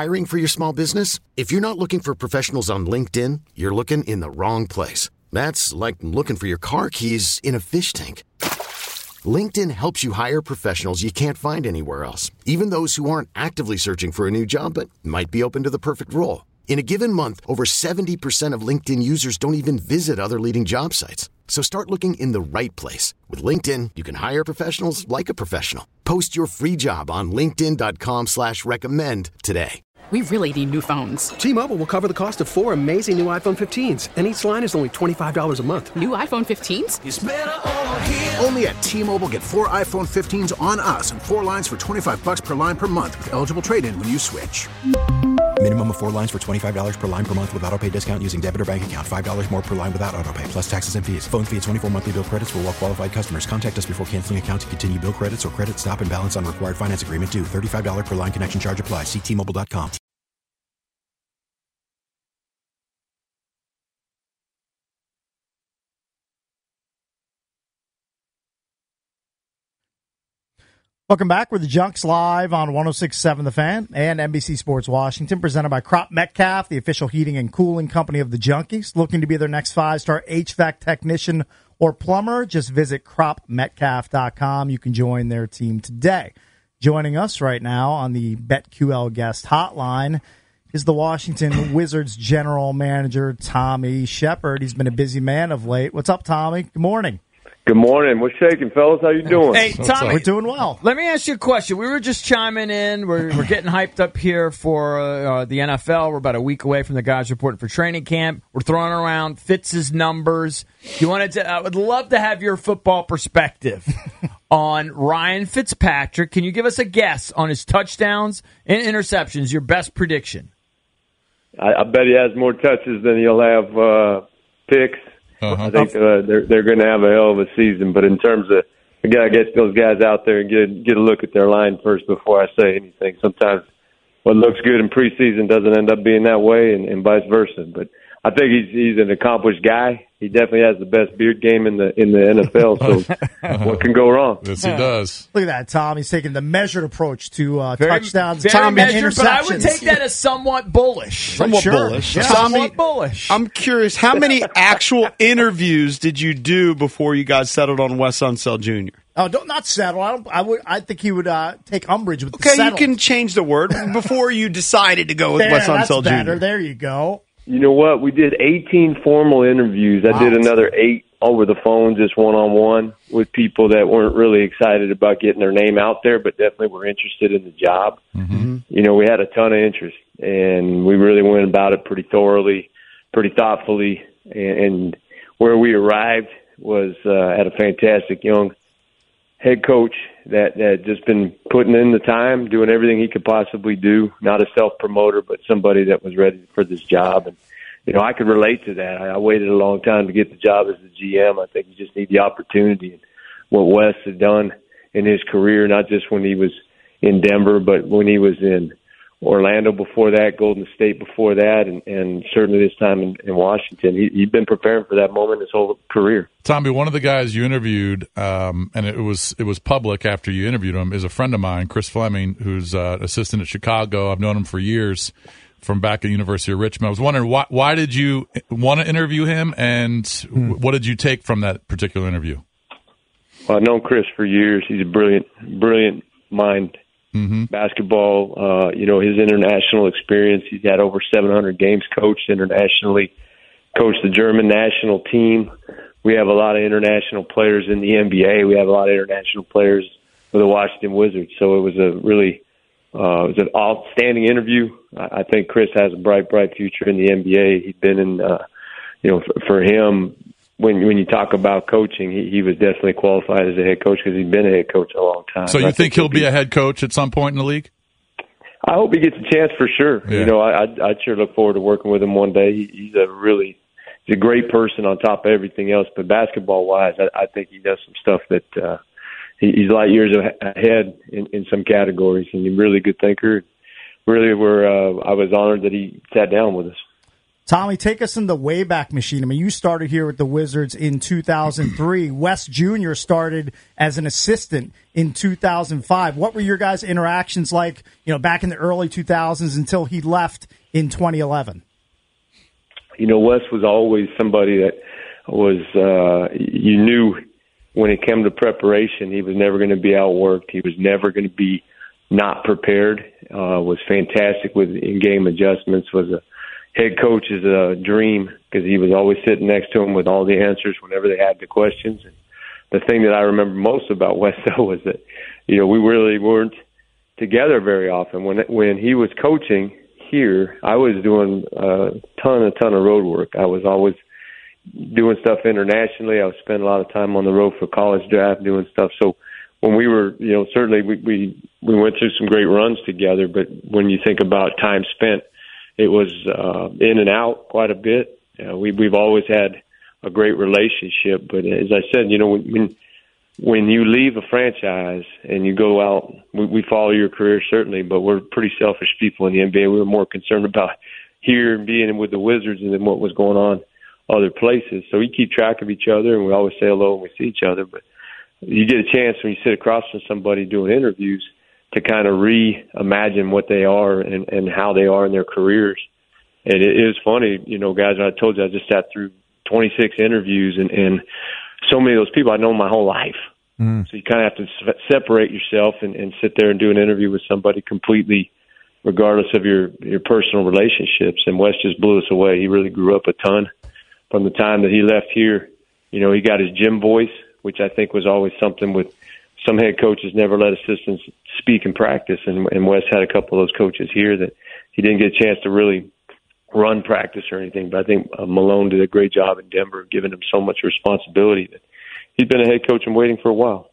Hiring for your small business? If you're not looking for professionals on LinkedIn, you're looking in the wrong place. That's like looking for your car keys in a fish tank. LinkedIn helps you hire professionals you can't find anywhere else, even those who aren't actively searching for a new job but might be open to the perfect role. In a given month, over 70% of LinkedIn users don't even visit other leading job sites. So start looking in the right place. With LinkedIn, you can hire professionals like a professional. Post your free job on linkedin.com/recommend today. We really need new phones. T-Mobile will cover the cost of 4 amazing new iPhone 15s, and each line is only $25 a month. New iPhone 15s? It's better over here. Only at T-Mobile, get 4 iPhone 15s on us and 4 lines for $25 per line per month with eligible trade-in when you switch. Minimum of 4 lines for $25 per line per month with autopay discount using debit or bank account. $5 more per line without autopay, plus taxes and fees. Phone fee at 24 monthly bill credits for well-qualified customers. Contact us before canceling account to continue bill credits or credit stop and balance on required finance agreement due. $35 per line connection charge applies. See T-Mobile.com. Welcome back. We're the Junks live on 106.7 The Fan and NBC Sports Washington, presented by Crop Metcalf, the official heating and cooling company of the Junkies. Looking to be their next 5-star HVAC technician or plumber? Just visit cropmetcalf.com. You can join their team today. Joining us right now on the BetQL guest hotline is the Washington Wizards general manager, Tommy Shepard. He's been a busy man of late. What's up, Tommy? Good morning. Good morning. What's shaking, fellas? How you doing? Hey, Tommy. We're doing well. Let me ask you a question. We were just chiming in. We're getting hyped up here for the NFL. We're about a week away from the guys reporting for training camp. We're throwing around Fitz's numbers. I would love to have your football perspective on Ryan Fitzpatrick. Can you give us a guess on his touchdowns and interceptions, your best prediction? I bet he has more touches than he'll have picks. Uh-huh. I think they're going to have a hell of a season. But in terms of, I got to get those guys out there and get a look at their line first before I say anything. Sometimes what looks good in preseason doesn't end up being that way, and vice versa. But I think he's an accomplished guy. He definitely has the best beard game in the NFL. So what can go wrong? Yes, he does. Look at that, Tom. He's taking the measured approach to touchdowns, very Tom, and measured, interceptions. but I would take that as somewhat bullish. Somewhat bullish. Yeah. Somewhat bullish. I'm curious, how many actual interviews did you do before you guys settled on Wes Unseld Jr.? Oh, not settle. I think he would take umbrage with the Okay, you settle. can change the word before you decided to go with Wes Unseld better. Jr. There you go. You know what? We did 18 formal interviews. I did another 8 over the phone, just one-on-one with people that weren't really excited about getting their name out there, but definitely were interested in the job. Mm-hmm. You know, we had a ton of interest, and we really went about it pretty thoroughly, pretty thoughtfully, and where we arrived was at a fantastic young head coach that had just been putting in the time, doing everything he could possibly do, not a self-promoter, but somebody that was ready for this job. And, you know, I could relate to that. I waited a long time to get the job as the GM. I think you just need the opportunity. And what Wes had done in his career, not just when he was in Denver, but when he was in Orlando before that, Golden State before that, and certainly this time in Washington. He'd been preparing for that moment his whole career. Tommy, one of the guys you interviewed, and it was public after you interviewed him, is a friend of mine, Chris Fleming, who's assistant at Chicago. I've known him for years from back at the University of Richmond. I was wondering, why did you want to interview him, and what did you take from that particular interview? Well, I've known Chris for years. He's a brilliant mind. Mm-hmm. Basketball, his international experience. He's had over 700 games coached internationally, coached the German national team. We have a lot of international players in the NBA. We have a lot of international players for the Washington Wizards. So it was it was an outstanding interview. I think Chris has a bright future in the NBA. He'd been in, for him, when you talk about coaching, he was definitely qualified as a head coach because he'd been a head coach a long time. So you think he'll be a head coach at some point in the league? I hope he gets a chance for sure. Yeah. I'd sure look forward to working with him one day. He's a great person on top of everything else. But basketball-wise, I think he does some stuff that he's light years ahead in some categories, and he's a really good thinker. Really, I was honored that he sat down with us. Tommy, take us in the Wayback Machine. I mean, you started here with the Wizards in 2003. Wes Jr. started as an assistant in 2005. What were your guys' interactions like, back in the early 2000s until he left in 2011? Wes was always somebody that was, you knew when it came to preparation, he was never going to be outworked. He was never going to be not prepared. Was fantastic with in-game adjustments, was a head coach's dream because he was always sitting next to him with all the answers whenever they had the questions. And the thing that I remember most about Wes, though, was that, we really weren't together very often. When he was coaching here, I was doing a ton of road work. I was always doing stuff internationally. I was spending a lot of time on the road for college draft doing stuff. So when we were, certainly we went through some great runs together, but when you think about time spent, it was in and out quite a bit. We've always had a great relationship, but as I said, when you leave a franchise and you go out, we follow your career certainly, but we're pretty selfish people in the NBA. We were more concerned about here and being with the Wizards than what was going on other places. So we keep track of each other, and we always say hello when we see each other. But you get a chance when you sit across from somebody doing interviews to kind of reimagine what they are and how they are in their careers. And it is funny, guys, I told you I just sat through 26 interviews, and so many of those people I know my whole life. So you kind of have to separate yourself and sit there and do an interview with somebody completely regardless of your personal relationships. And Wes just blew us away. He really grew up a ton from the time that he left here. He got his gym voice, which I think was always something with some head coaches never let assistants speak in practice. And Wes had a couple of those coaches here that he didn't get a chance to really run practice or anything. But I think Malone did a great job in Denver, giving him so much responsibility that he's been a head coach and waiting for a while.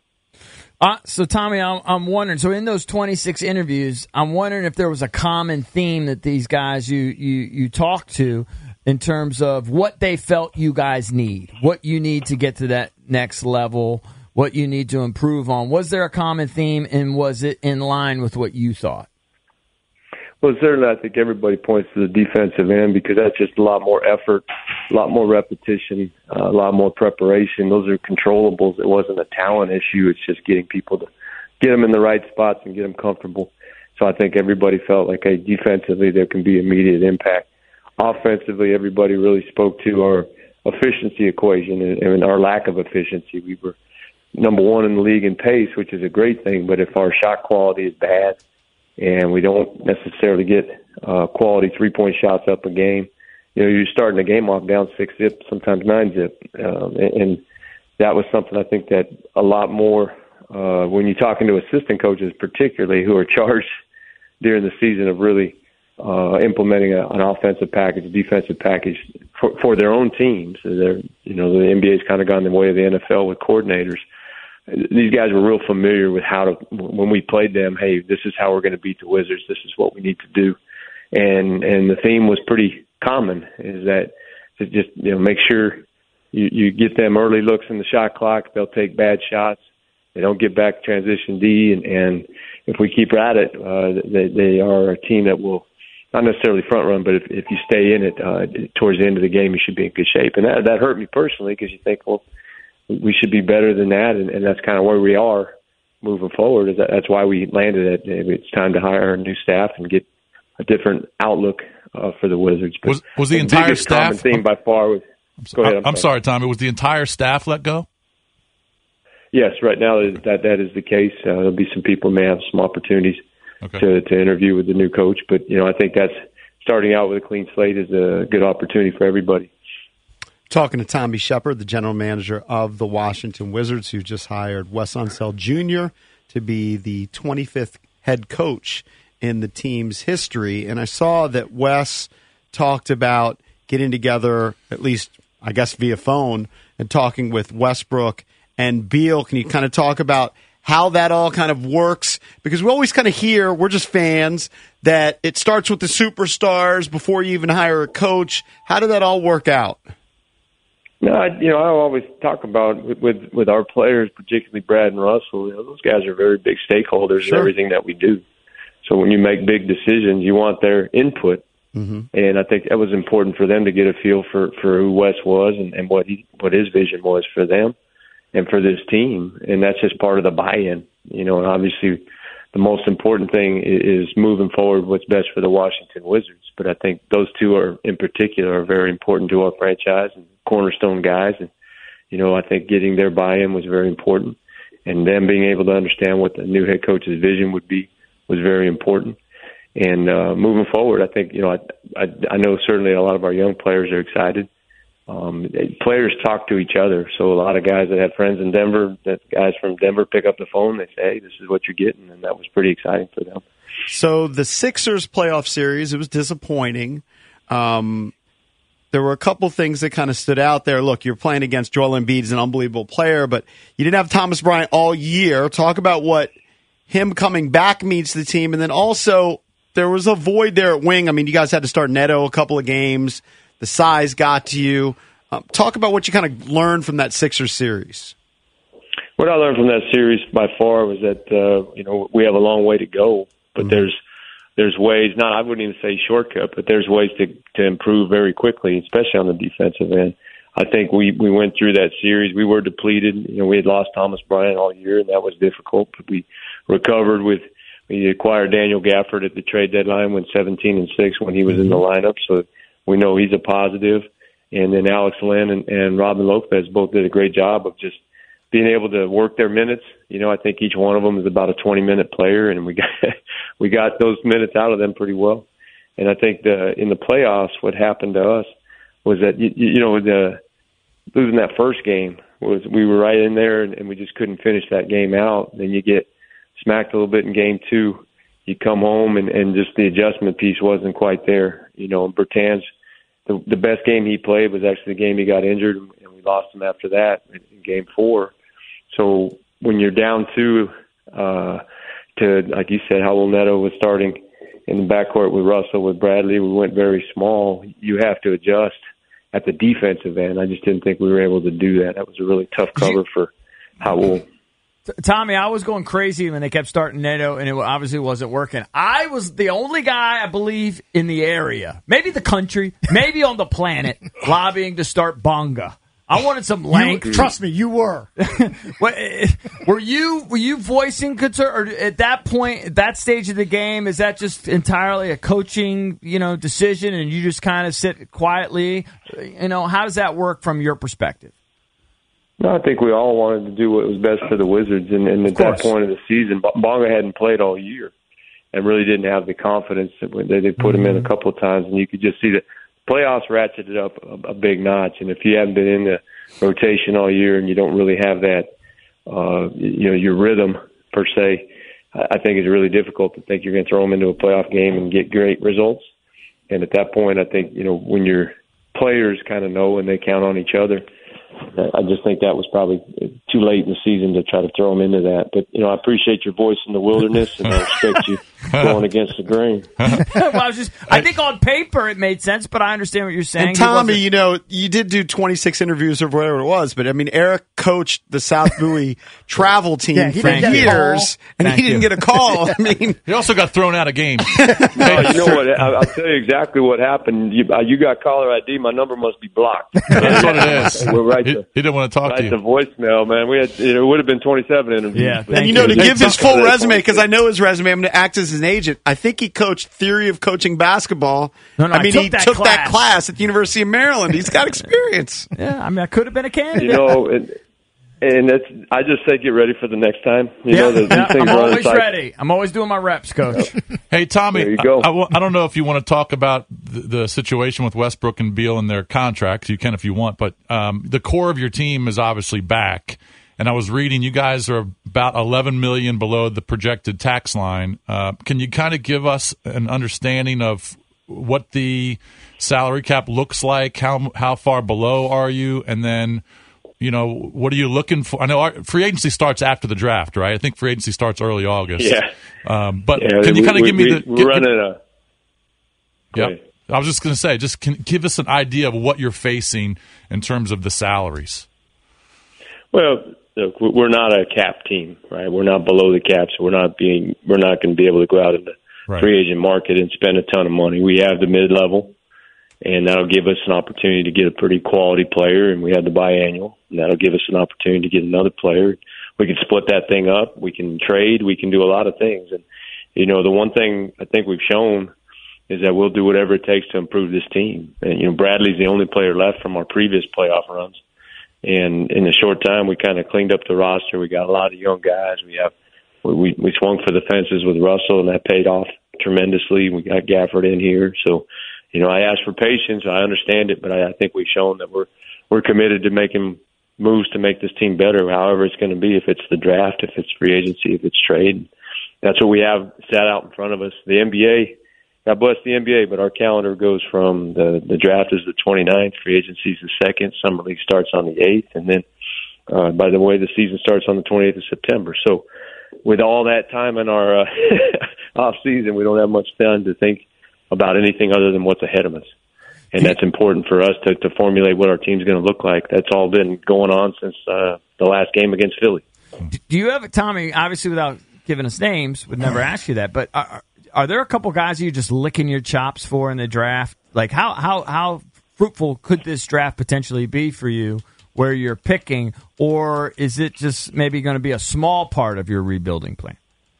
So, Tommy, I'm wondering, so in those 26 interviews, I'm wondering if there was a common theme that these guys you talked to in terms of what they felt you guys need, what you need to get to that next level, what you need to improve on. Was there a common theme, and was it in line with what you thought? Well, certainly I think everybody points to the defensive end because that's just a lot more effort, a lot more repetition, a lot more preparation. Those are controllables. It wasn't a talent issue. It's just getting people to get them in the right spots and get them comfortable. So I think everybody felt like, hey, defensively there can be immediate impact. Offensively, everybody really spoke to our efficiency equation and our lack of efficiency. We were number one in the league in pace, which is a great thing, but if our shot quality is bad, and we don't necessarily get quality three-point shots up a game, you're starting the game off down 6-zip, sometimes 9-zip. And that was something I think that a lot more, when you're talking to assistant coaches particularly who are charged during the season of really implementing an offensive package, a defensive package for their own teams. The NBA's kind of gone the way of the NFL with coordinators. These guys were real familiar with when we played them, hey, this is how we're going to beat the Wizards. This is what we need to do. And the theme was pretty common, is that to just, make sure you get them early looks in the shot clock. They'll take bad shots. They don't get back transition D. And if we keep at it, they are a team that will not necessarily front run, but if you stay in it towards the end of the game, you should be in good shape. And that hurt me personally because you think, well, we should be better than that, and that's kind of where we are moving forward. That's why we landed at it's time to hire a new staff and get a different outlook for the Wizards. But was the entire staff? Common theme by far was. Go ahead. I'm sorry, Tommy. Was the entire staff let go? Yes, right now that is the case. There'll be some people may have some opportunities to interview with the new coach, but I think that's starting out with a clean slate is a good opportunity for everybody. Talking to Tommy Shepard, the general manager of the Washington Wizards, who just hired Wes Unseld Jr. to be the 25th head coach in the team's history. And I saw that Wes talked about getting together, at least, I guess, via phone, and talking with Westbrook and Beal. Can you kind of talk about how that all kind of works? Because we always kind of hear, we're just fans, that it starts with the superstars before you even hire a coach. How did that all work out? No, I always talk about with our players, particularly Brad and Russell. Those guys are very big stakeholders in everything that we do. So when you make big decisions, you want their input. And I think that was important for them to get a feel for who Wes was and what his vision was for them and for this team. And that's just part of the buy-in, and obviously the most important thing is moving forward what's best for the Washington Wizards. But I think those two in particular are very important to our franchise and cornerstone guys. And, I think getting their buy-in was very important. And them being able to understand what the new head coach's vision would be was very important. And moving forward, I think, I know certainly a lot of our young players are excited. Players talk to each other. So a lot of guys that have friends in Denver, that guys from Denver pick up the phone, they say, hey, this is what you're getting. And that was pretty exciting for them. So the Sixers playoff series, it was disappointing. There were a couple things that kind of stood out there. Look, you're playing against Joel Embiid. He's an unbelievable player, but you didn't have Thomas Bryant all year. Talk about what him coming back means to the team. And then also there was a void there at wing. I mean, you guys had to start Neto a couple of games. The size got to you. Talk about what you kind of learned from that Sixers series. What I learned from that series by far was that, we have a long way to go, but there's ways, I wouldn't even say shortcut, but there's ways to improve very quickly, especially on the defensive end. I think we went through that series. We were depleted. We had lost Thomas Bryant all year, and that was difficult. But we recovered we acquired Daniel Gafford at the trade deadline, went 17-6 when he was in the lineup. So we know he's a positive. And then Alex Len and Robin Lopez both did a great job of just being able to work their minutes. I think each one of them is about a 20-minute player, and we got those minutes out of them pretty well. And I think in the playoffs, what happened to us was that losing that first game was we were right in there, and we just couldn't finish that game out. Then you get smacked a little bit in game two. You come home, and just the adjustment piece wasn't quite there. Bertans, the best game he played was actually the game he got injured, and we lost him after that in game 4. So when you're down 2 to, like you said, Raul Neto was starting in the backcourt with Russell, with Bradley, we went very small. You have to adjust at the defensive end. I just didn't think we were able to do that. That was a really tough cover for Raul. Tommy, I was going crazy when they kept starting Neto, and it obviously wasn't working. I was the only guy, I believe, in the area, maybe the country, maybe on the planet, lobbying to start Bonga. I wanted some length. Trust me, you were. Were you voicing concern, or at that point, at that stage of the game, is that just entirely a coaching, decision, and you just kind of sit quietly? How does that work from your perspective? No, I think we all wanted to do what was best for the Wizards, and at that point of the season, Bonga hadn't played all year and really didn't have the confidence that they put him in a couple of times, and you could just see that playoffs ratcheted up a big notch. And if you haven't been in the rotation all year and you don't really have that, your rhythm per se, I think it's really difficult to think you're going to throw them into a playoff game and get great results. And at that point, I think, when your players kind of know and they count on each other, I just think that was probably too late in the season to try to throw them into that. But, I appreciate your voice in the wilderness, and I respect you going against the grain. Well, I think on paper it made sense, but I understand what you're saying. And Tommy, you did do 26 interviews or whatever it was, but, Eric coached the South Bowie travel team for years, and he didn't get a call. He also got thrown out of games. You know what? I'll tell you exactly what happened. You got caller ID. My number must be blocked. That's what it is. We're right. He didn't want to talk to you. The voicemail, man. We had it would have been 27 interviews. Yeah, and to give his full resume, because I know his resume, I'm going to act as his agent. I think he coached Theory of Coaching Basketball. No, he took that class at the University of Maryland. He's got experience. Yeah, I could have been a candidate. And that's, I just say get ready for the next time. I'm always ready. I'm always doing my reps, Coach. Hey, Tommy, there you go. I don't know if you want to talk about the situation with Westbrook and Beal and their contracts. You can if you want, but the core of your team is obviously back. And I was reading you guys are about $11 million below the projected tax line. Can you kind of give us an understanding of what the salary cap looks like? How far below are you? And then, what are you looking for? I know free agency starts after the draft, right? I think free agency starts early August. Yeah. But can you kind of give me we're running a. Yeah. I was just going to say, give us an idea of what you're facing in terms of the salaries. Well, look, we're not a cap team, right? We're not below the cap, so we're not going to be able to go out into free agent market and spend a ton of money. We have the mid-level, and that'll give us an opportunity to get a pretty quality player, and we have the biannual, and that'll give us an opportunity to get another player. We can split that thing up. We can trade. We can do a lot of things. And, the one thing I think we've shown is that we'll do whatever it takes to improve this team. And, Bradley's the only player left from our previous playoff runs. And in a short time, we kind of cleaned up the roster. We got a lot of young guys. We swung for the fences with Russell, and that paid off tremendously. We got Gafford in here. So, I asked for patience. I understand it, but I think we've shown that we're committed to making moves to make this team better, however it's going to be, if it's the draft, if it's free agency, if it's trade. That's what we have sat out in front of us. The NBA, God bless the NBA, but our calendar goes from the draft is the 29th, free agency is the 2nd, summer league starts on the 8th, and then, by the way, the season starts on the 28th of September. So with all that time in our off season, we don't have much time to think about anything other than what's ahead of us. And that's important for us to formulate what our team's going to look like. That's all been going on since the last game against Philly. Do you have, Tommy, obviously without giving us names, would never ask you that, but are there a couple guys you're just licking your chops for in the draft? Like how fruitful could this draft potentially be for you where you're picking, or is it just maybe going to be a small part of your rebuilding plan?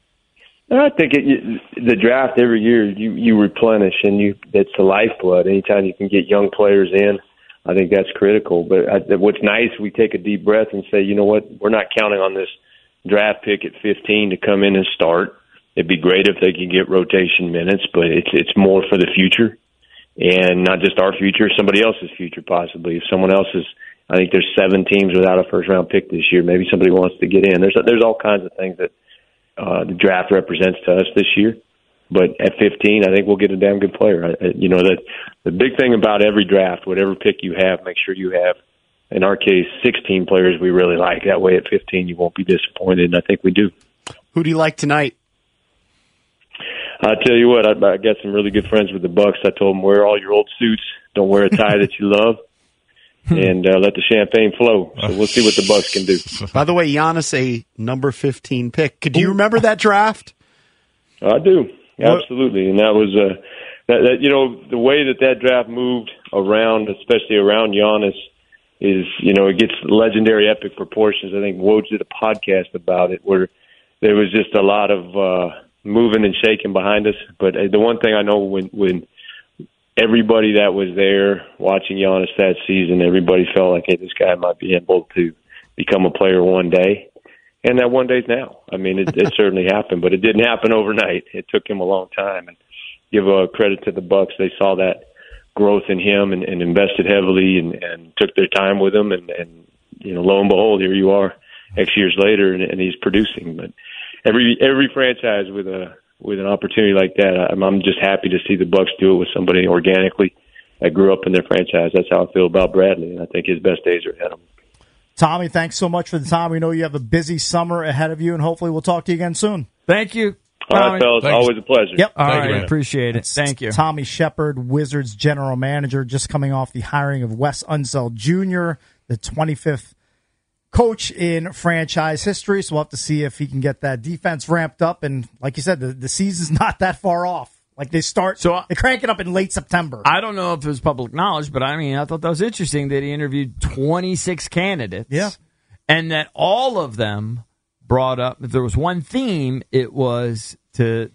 I think the draft every year you replenish, and that's the lifeblood. Anytime you can get young players in, I think that's critical. But what's nice, we take a deep breath and say, you know what, we're not counting on this draft pick at 15 to come in and start. It'd be great if they could get rotation minutes, but it's more for the future, and not just our future, somebody else's future possibly. If someone else is, I think there's 7 teams without a first round pick this year. Maybe somebody wants to get in. There's all kinds of things that the draft represents to us this year. But at 15, I think we'll get a damn good player. That the big thing about every draft, whatever pick you have, make sure you have, in our case, 16 players we really like. That way at 15 you won't be disappointed, and I think we do. Who do you like tonight? I'll tell you what, I got some really good friends with the Bucks. I told them, wear all your old suits. Don't wear a tie that you love. And let the champagne flow. So we'll see what the Bucks can do. By the way, Giannis, a number 15 pick. Do you remember that draft? I do. Absolutely. And that was the way that draft moved around, especially around Giannis, is, it gets legendary epic proportions. I think Woj did a podcast about it where there was just a lot of moving and shaking behind us. But the one thing I know, when everybody that was there watching Giannis that season, everybody felt like, hey, this guy might be able to become a player one day. And that one day's now. I mean, it certainly happened, but it didn't happen overnight. It took him a long time. And give credit to the Bucks. They saw that growth in him and invested heavily and took their time with him. And lo and behold, here you are X years later, and he's producing. But every franchise with an opportunity like that, I'm just happy to see the Bucks do it with somebody organically that grew up in their franchise. That's how I feel about Bradley, and I think his best days are ahead of him. Tommy, thanks so much for the time. We know you have a busy summer ahead of you, and hopefully we'll talk to you again soon. Thank you. All right, fellas. Thanks. Always a pleasure. Yep. All right. Appreciate it. Thank you. Tommy Shepard, Wizards general manager, just coming off the hiring of Wes Unseld Jr., the 25th coach in franchise history. So we'll have to see if he can get that defense ramped up. And like you said, the season's not that far off. Like they crank it up in late September. I don't know if it was public knowledge, but I thought that was interesting that he interviewed 26 candidates. Yeah. And that all of them brought up, if there was one theme, it was to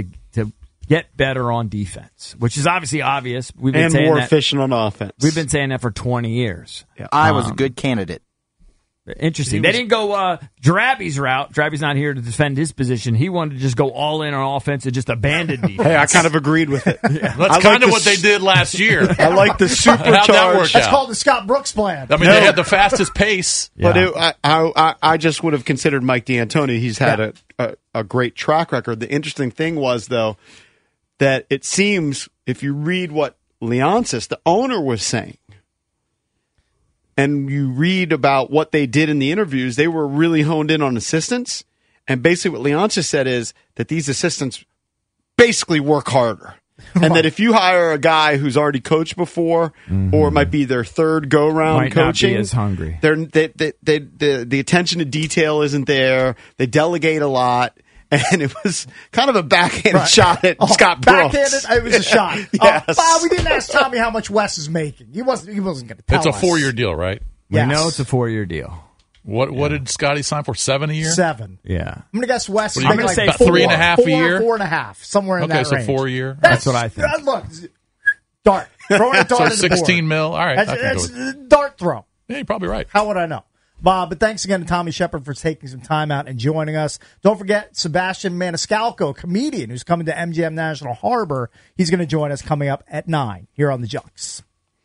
get better on defense, which is obviously obvious. We've been saying more that, efficient on offense. We've been saying that for 20 years. Yeah. I was a good candidate. Interesting. They didn't go Drabby's route. Drabby's not here to defend his position. He wanted to just go all in on offense and just abandon defense. Hey, I kind of agreed with it. Yeah. That's kind of what they did last year. I like the supercharged. How'd that work That's out? called the Scott Brooks plan. I mean, they had the fastest pace. But I just would have considered Mike D'Antoni. He's had a great track record. The interesting thing was, though, that it seems, if you read what Leonsis, the owner, was saying, and you read about what they did in the interviews, they were really honed in on assistants. And basically what Leonsis said is that these assistants basically work harder. And that if you hire a guy who's already coached before, or it might be their third go-round coaching, not be as hungry. The attention to detail isn't there. They delegate a lot. and it was kind of a backhanded shot at Scott Brooks. Backhanded? It was a shot. Yes. We didn't ask Tommy how much Wes is making. He wasn't going to tell us. It's a 4-year deal, right? Yes. We know it's a 4-year deal. What did Scotty sign for? 7 a year? 7. Yeah. I'm going to guess Wes is What do making you like about 3.5 a year? 4.5, somewhere in that Okay, range. so 4 year. That's what I think. Look, dart. Throwing a dart So at the 16 board. mil. All right. That's dart throw. Yeah, you're probably right. How would I know? But thanks again to Tommy Shepard for taking some time out and joining us. Don't forget Sebastian Maniscalco, comedian who's coming to MGM National Harbor. He's going to join us coming up at 9 here on the Junks.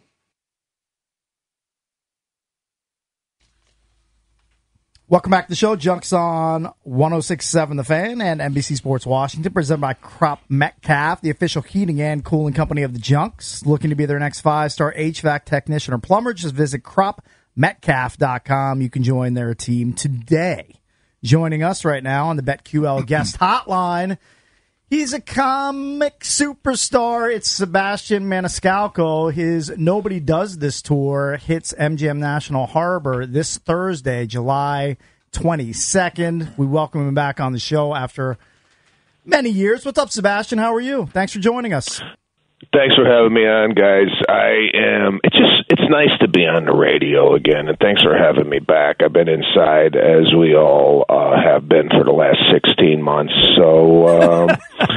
Welcome back to the show. Junks on 106.7 The Fan and NBC Sports Washington, presented by Crop Metcalf, the official heating and cooling company of the Junks. Looking to be their next 5-star HVAC technician or plumber? Just visit cropmetcalf.com. You can join their team today. Joining us right now on the BetQL guest hotline, he's a comic superstar. It's Sebastian Maniscalco. His Nobody Does This tour hits MGM National Harbor this Thursday, July 22nd. We welcome him back on the show after many years. What's up, Sebastian? How are you? Thanks for joining us. Thanks for having me on, guys. It's nice to be on the radio again, and thanks for having me back. I've been inside, as we all have been for the last 16 months. So,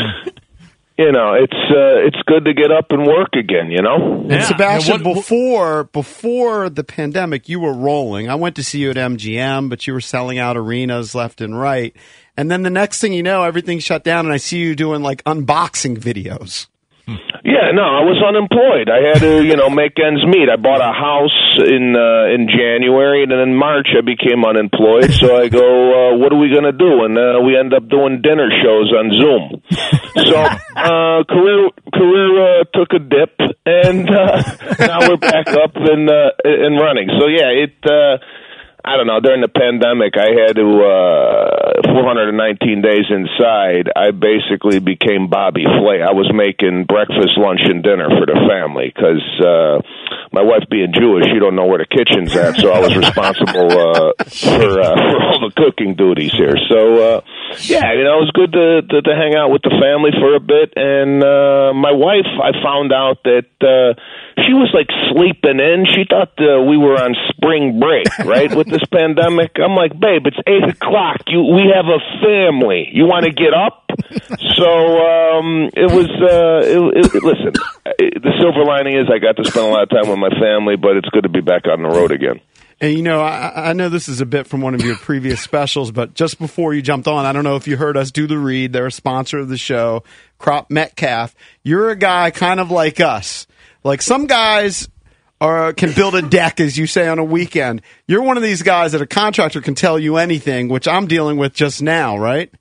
it's good to get up and work again, you know? And Sebastian, before the pandemic, you were rolling. I went to see you at MGM, but you were selling out arenas left and right. And then the next thing you know, everything shut down, and I see you doing, like, unboxing videos. Yeah, no, I was unemployed. I had to, make ends meet. I bought a house in January, and then in March I became unemployed. So I go, what are we going to do? And we end up doing dinner shows on Zoom. So career took a dip, and now we're back up and running. So yeah, I don't know, during the pandemic, I had to, 419 days inside, I basically became Bobby Flay. I was making breakfast, lunch, and dinner for the family because my wife being Jewish, you don't know where the kitchen's at, so I was responsible for all the cooking duties here. So, it was good to hang out with the family for a bit, and my wife, I found out that she was like sleeping in. She thought we were on spring break, right, with this pandemic. I'm like, babe, it's 8 o'clock. We have a family. You want to get up? So listen, the silver lining is I got to spend a lot of time with my family, but it's good to be back on the road again. And, I know this is a bit from one of your previous specials, but just before you jumped on, I don't know if you heard us do the read. They're a sponsor of the show, Crop Metcalf. You're a guy kind of like us. Like some guys can build a deck, as you say, on a weekend. You're one of these guys that a contractor can tell you anything, which I'm dealing with just now, right?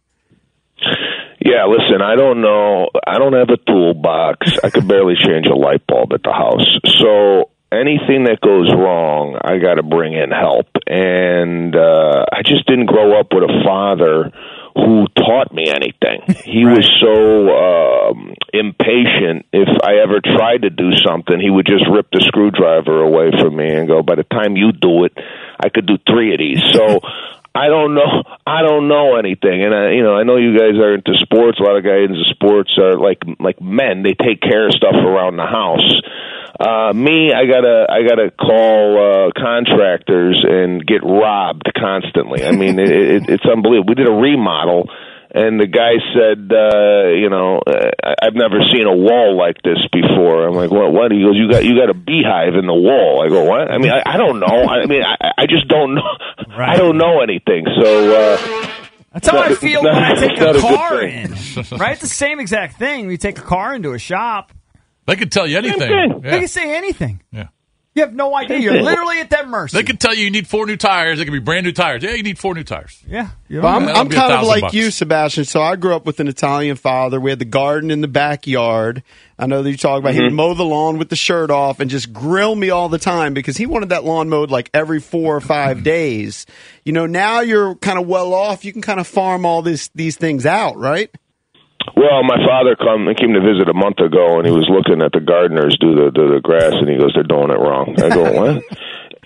Yeah, listen, I don't know. I don't have a toolbox. I could barely change a light bulb at the house. So anything that goes wrong, I got to bring in help. And I just didn't grow up with a father who taught me anything. He was so impatient. If I ever tried to do something, he would just rip the screwdriver away from me and go, by the time you do it, I could do 3 of these. So I don't know anything. And I know you guys are into sports. A lot of guys into sports are like men. They take care of stuff around the house. Me, I gotta call contractors and get robbed constantly. I mean, it's unbelievable. We did a remodel, and the guy said, I've never seen a wall like this before. I'm like, what? He goes, you got a beehive in the wall. I go, what? I mean, I don't know. I mean, I just don't know. Right. I don't know anything. So that's how I feel when I take a car in. Right, it's the same exact thing. When you take a car into a shop. They could tell you anything. Yeah. They can say anything. Yeah. You have no idea. You're literally at their mercy. They could tell you need 4 new tires. They could be brand new tires. Yeah, you need 4 new tires. Yeah. Well, I'm kind of like you, Sebastian. So I grew up with an Italian father. We had the garden in the backyard. I know that you talk about he would mow the lawn with the shirt off and just grill me all the time because he wanted that lawn mowed like every 4 or 5 days. Now you're kind of well off. You can kind of farm all these things out, right? Well, my father came to visit a month ago, and he was looking at the gardeners do the grass, and he goes, "They're doing it wrong." I go, "What?"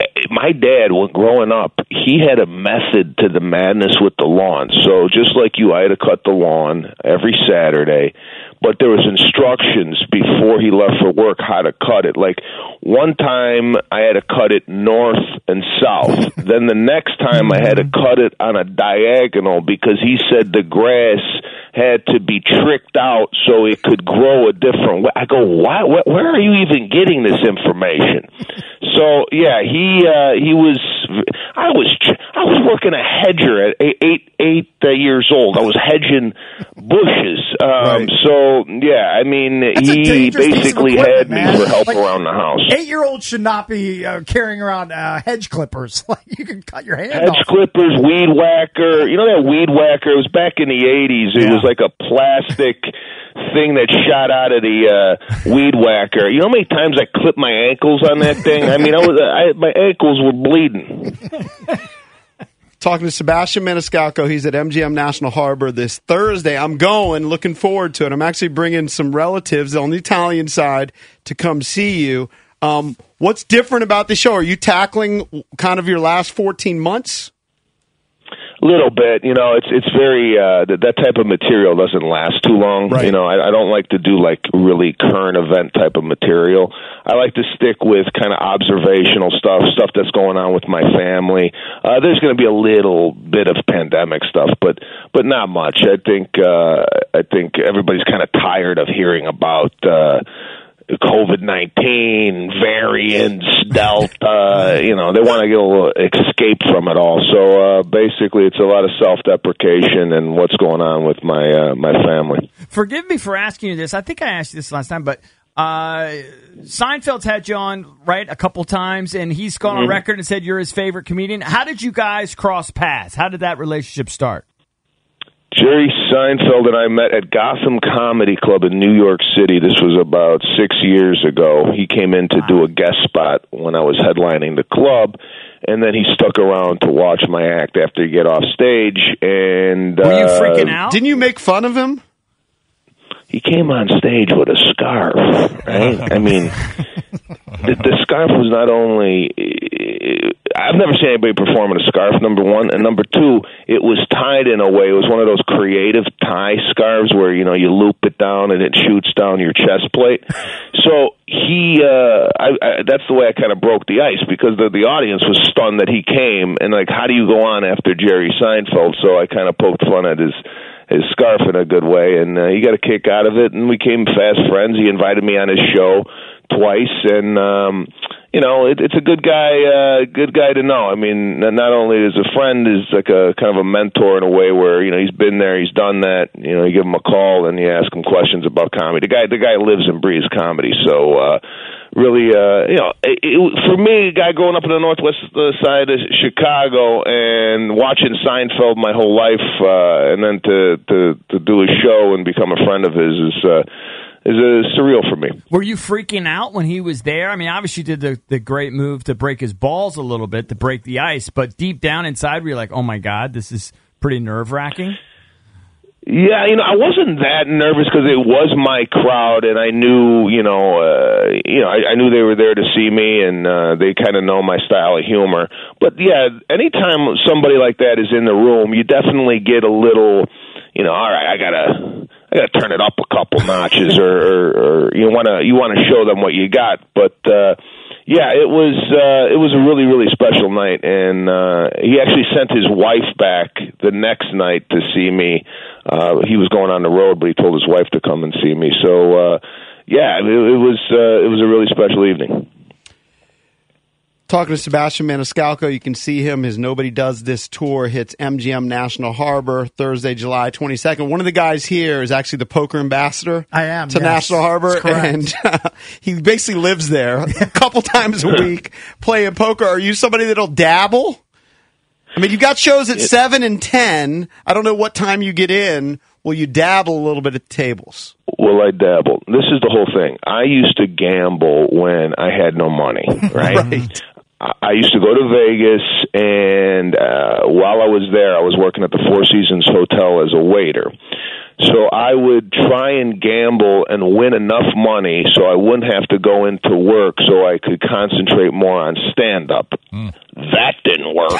my dad, when growing up, he had a method to the madness with the lawn. So just like you, I had to cut the lawn every Saturday, but there was instructions before he left for work how to cut it. Like one time I had to cut it north and south. Then the next time I had to cut it on a diagonal because he said the grass had to be tricked out so it could grow a different way. I go, why? Where are you even getting this information? So yeah, he was. I was working a hedger at eight years old. I was hedging bushes. Right. So yeah, I mean, he basically had me for help around the house. 8-year-olds should not be carrying around hedge clippers. Like you can cut your hand off. Hedge clippers, weed whacker. You know that weed whacker? It was back in the 80s. It was like a plastic thing that shot out of the weed whacker. You know how many times I clipped my ankles on that thing? I mean, my ankles were bleeding. Talking to Sebastian Maniscalco. He's at MGM National Harbor this Thursday. I'm going, looking forward to it. I'm actually bringing some relatives on the Italian side to come see you. What's different about the show? Are you tackling kind of your last 14 months? A little bit, you know, it's very that type of material doesn't last too long. Right. You know, I don't like to do like really current event type of material. I like to stick with kind of observational stuff that's going on with my family. There's going to be a little bit of pandemic stuff, but not much. I think everybody's kind of tired of hearing about COVID-19, variants, Delta, you know, they want to get a little escape from it all. So basically it's a lot of self-deprecation and what's going on with my family. Forgive me for asking you this. I think I asked you this last time, but Seinfeld's had you on, right, a couple times, and he's gone on record and said you're his favorite comedian. How did you guys cross paths? How did that relationship start? Jerry Seinfeld and I met at Gotham Comedy Club in New York City. This was about 6 years ago. He came in to do a guest spot when I was headlining the club, and then he stuck around to watch my act after he get off stage. And were you freaking out? Didn't you make fun of him? He came on stage with a scarf, right? I mean, the scarf was not only... I've never seen anybody perform in a scarf, number one. And number two, it was tied in a way. It was one of those creative tie scarves where, you know, you loop it down and it shoots down your chest plate. So that's the way I kind of broke the ice because the audience was stunned that he came. And, like, how do you go on after Jerry Seinfeld? So I kind of poked fun at his scarf in a good way, and he got a kick out of it, and we became fast friends. He invited me on his show twice, and you know, it's a good guy to know. I mean, not only as a friend, is like a kind of a mentor in a way where, you know, he's been there, he's done that. You know, you give him a call and you ask him questions about comedy. The guy lives and breathes comedy, so really, you know, for me, a guy growing up in the northwest side of Chicago and watching Seinfeld my whole life, and then to do a show and become a friend of his is surreal for me. Were you freaking out when he was there? I mean, obviously you did the great move to break his balls a little bit, to break the ice, but deep down inside, were you like, oh my God, this is pretty nerve-wracking? Yeah, you know, I wasn't that nervous because it was my crowd, and I knew, I knew they were there to see me, and they kind of know my style of humor. But yeah, anytime somebody like that is in the room, you definitely get a little, you know, all right, I gotta turn it up a couple notches, or you want to show them what you got. But yeah, it was a really, really special night, and he actually sent his wife back the next night to see me. He was going on the road, but he told his wife to come and see me. So yeah, it was a really special evening. Talking to Sebastian Maniscalco, you can see him. His Nobody Does This tour hits MGM National Harbor Thursday, July 22nd. One of the guys here is actually the poker ambassador to National Harbor, and he basically lives there a couple times a week playing poker. Are you somebody that'll dabble? I mean, you got shows at 7 and 10. I don't know what time you get in. Will you dabble a little bit at the tables? Well, I dabble. This is the whole thing. I used to gamble when I had no money, right? I used to go to Vegas, and while I was there, I was working at the Four Seasons Hotel as a waiter. So I would try and gamble and win enough money so I wouldn't have to go into work so I could concentrate more on stand-up. That didn't work.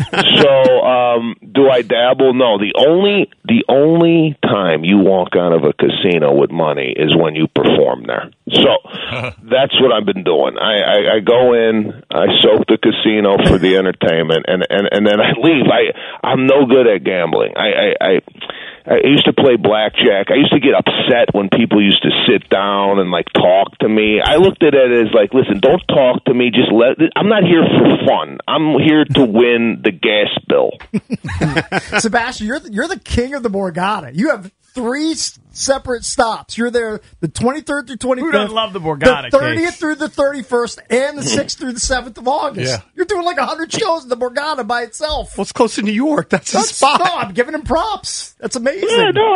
So do I dabble? No. The only time you walk out of a casino with money is when you perform there. So that's what I've been doing. I go in, I soak the casino for the entertainment, and then I leave. I'm no good at gambling. I used to play blackjack. I used to get upset when people used to sit down and like talk to me. I looked at it as like, listen, don't talk to me. I'm not here for fun. I'm here to win the gas bill. Sebastian, you're the king of the Borgata. You have 3 separate stops. You're there the 23rd through 25th. Who doesn't love the Borgata? The 30th through the 31st, and the 6th through the 7th of August. Yeah. You're doing like 100 shows in the Borgata by itself. Well, it's close to New York. That's his spot. No, I'm giving him props. That's amazing. Yeah, no,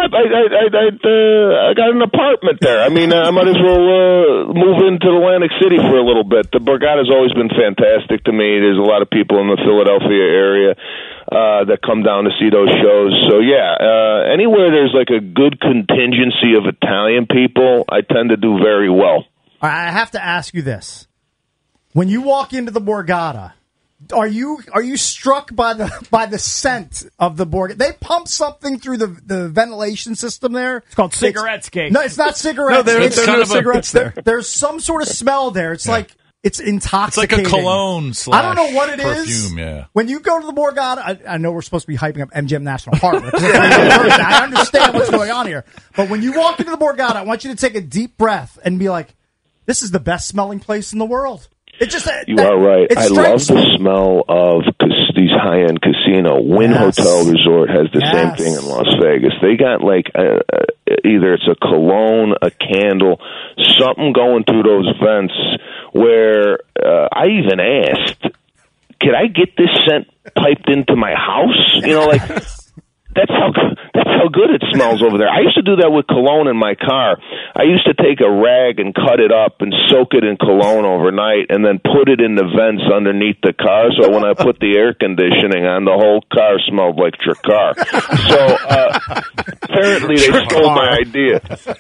I got an apartment there. I mean, I might as well move into Atlantic City for a little bit. The Borgata's always been fantastic to me. There's a lot of people in the Philadelphia area that come down to see those shows. So, yeah, anywhere there's like a good contingency of Italian people, I tend to do very well. I have to ask you this. When you walk into the Borgata, are you struck by the scent of the Borgata? They pump something through the ventilation system there. It's called cigarettes, Cake. No, it's not cigarettes. No, there's no cigarettes there. There's some sort of smell there. It's like it's intoxicating. It's like a cologne / I don't know what it perfume, is. Yeah. When you go to the Borgata, I know we're supposed to be hyping up MGM National Park. I understand what's going on here. But when you walk into the Borgata, I want you to take a deep breath and be like, this is the best smelling place in the world. It just You are right. I love the smell of these high-end casino. Wynn Hotel Resort has the same thing in Las Vegas. They got like either it's a cologne, a candle, something going through those vents where I even asked, could I get this scent piped into my house? You know, like that's how good it smells over there. I used to do that with cologne in my car. I used to take a rag and cut it up and soak it in cologne overnight and then put it in the vents underneath the car. So when I put the air conditioning on, the whole car smelled like Drakkar. So apparently they stole my idea.